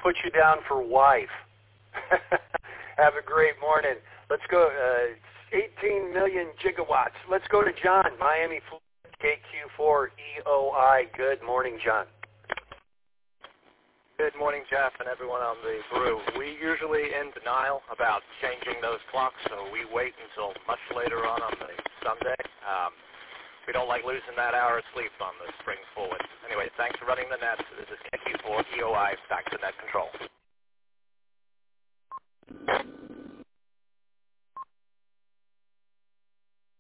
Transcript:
put you down for wife. Have a great morning. Let's go. 18 million gigawatts. Let's go to John, Miami, KQ4EOI. Good morning, John. Good morning, Jeff, and everyone on the brew. We usually in denial about changing those clocks, so we wait until much later on the Sunday. We don't like losing that hour of sleep on the spring forward. Anyway, thanks for running the net. This is KQ4EOI, back to net control.